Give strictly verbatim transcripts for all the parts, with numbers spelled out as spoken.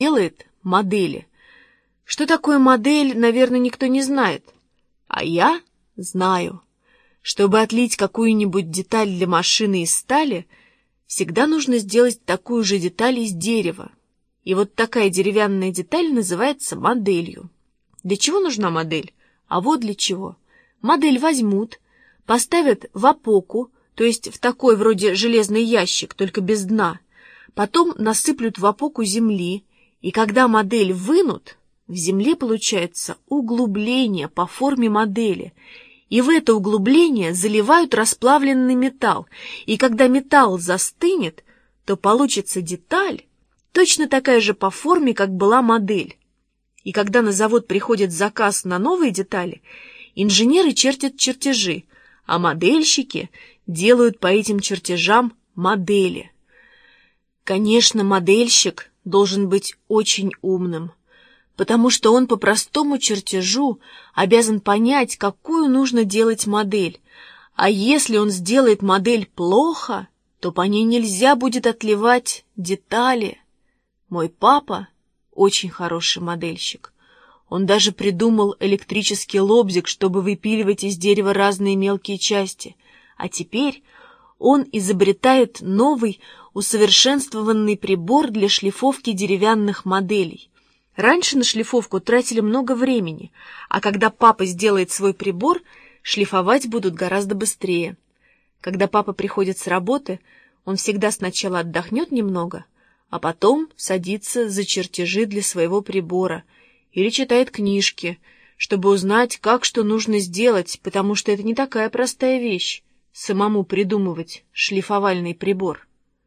делает модели. Что такое модель, наверное, никто не знает. А я знаю. Чтобы отлить какую-нибудь деталь для машины из стали, всегда нужно сделать такую же деталь из дерева. И вот такая деревянная деталь называется моделью. Для чего нужна модель? А вот для чего. Модель возьмут, поставят в опоку, то есть в такой вроде железный ящик, только без дна. Потом насыплют в опоку земли, и когда модель вынут, в земле получается углубление по форме модели. И в это углубление заливают расплавленный металл. И когда металл застынет, то получится деталь, точно такая же по форме, как была модель. И когда на завод приходит заказ на новые детали, инженеры чертят чертежи, а модельщики делают по этим чертежам модели. Конечно, модельщик должен быть очень умным, потому что он по простому чертежу обязан понять, какую нужно делать модель. А если он сделает модель плохо, то по ней нельзя будет отливать детали. Мой папа очень хороший модельщик. Он даже придумал электрический лобзик, чтобы выпиливать из дерева разные мелкие части. А теперь он изобретает новый усовершенствованный прибор для шлифовки деревянных моделей. Раньше на шлифовку тратили много времени, а когда папа сделает свой прибор, шлифовать будут гораздо быстрее. Когда папа приходит с работы, он всегда сначала отдохнет немного, а потом садится за чертежи для своего прибора или читает книжки, чтобы узнать, как что нужно сделать, потому что это не такая простая вещь — самому придумывать шлифовальный прибор.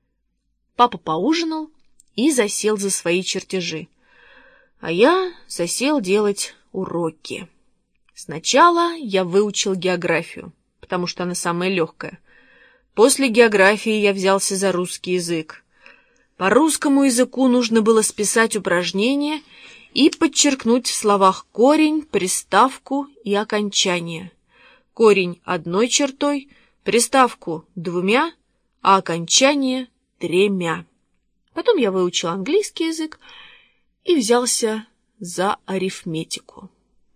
Папа поужинал и засел за свои чертежи, а я засел делать уроки. Сначала я выучил географию, потому что она самая легкая. После географии я взялся за русский язык. По русскому языку нужно было списать упражнения и подчеркнуть в словах корень, приставку и окончание. Корень одной чертой, приставку двумя, а окончание тремя. Потом я выучил английский язык и взялся за арифметику.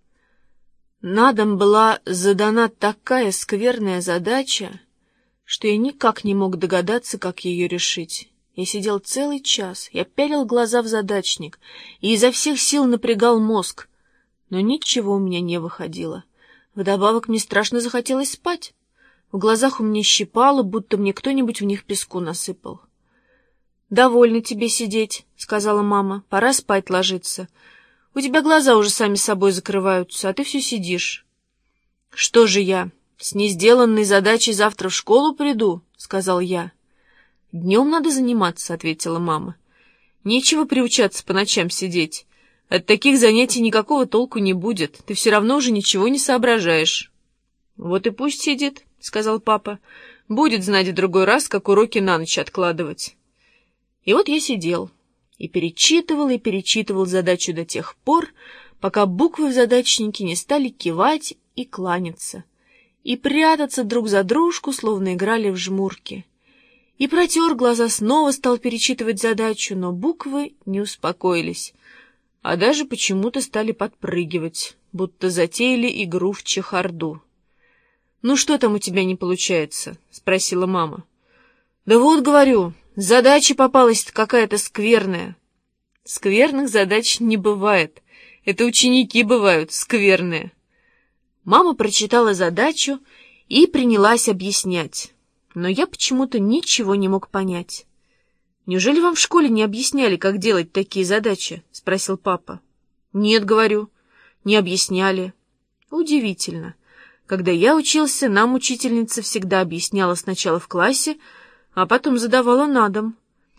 На дом была задана такая скверная задача, что я никак не мог догадаться, как ее решить. Я сидел целый час, я пялил глаза в задачник и изо всех сил напрягал мозг, но ничего у меня не выходило. Вдобавок мне страшно захотелось спать. В глазах у меня щипало, будто мне кто-нибудь в них песку насыпал. «Довольно тебе сидеть», — сказала мама, — «пора спать ложиться. У тебя глаза уже сами собой закрываются, а ты все сидишь». «Что же я, с несделанной задачей завтра в школу приду?» — сказал я. «Днем надо заниматься», — ответила мама. «Нечего приучаться по ночам сидеть. От таких занятий никакого толку не будет, ты все равно уже ничего не соображаешь». «Вот и пусть сидит», — сказал папа. «Будет знать в другой раз, как уроки на ночь откладывать». И вот я сидел и перечитывал и перечитывал задачу до тех пор, пока буквы в задачнике не стали кивать и кланяться, и прятаться друг за дружку, словно играли в жмурки. И протер глаза, снова стал перечитывать задачу, но буквы не успокоились, а даже почему-то стали подпрыгивать, будто затеяли игру в чехарду. «Ну что там у тебя не получается?» — спросила мама. «Да вот, говорю, задача попалась какая-то скверная». «Скверных задач не бывает. Это ученики бывают скверные». Мама прочитала задачу и принялась объяснять, но я почему-то ничего не мог понять. «Неужели вам в школе не объясняли, как делать такие задачи?» — спросил папа. «Нет, — говорю, — не объясняли». Удивительно. Когда я учился, нам учительница всегда объясняла сначала в классе, а потом задавала на дом.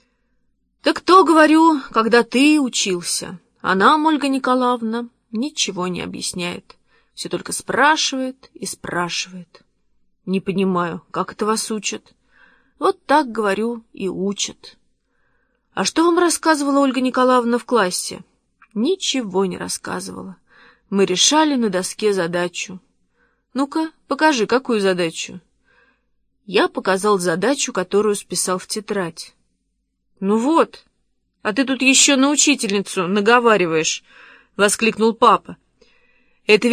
«Так кто, — говорю, — когда ты учился? А нам, Ольга Николаевна, ничего не объясняет. Все только спрашивает и спрашивает. Не понимаю, как это вас учат?» «Вот так, — говорю, — и учат». «А что вам рассказывала Ольга Николаевна в классе?» «Ничего не рассказывала. Мы решали на доске задачу». «Ну-ка, покажи, какую задачу?» Я показал задачу, которую списал в тетрадь. «Ну вот, а ты тут еще на учительницу наговариваешь!» — воскликнул папа. «Это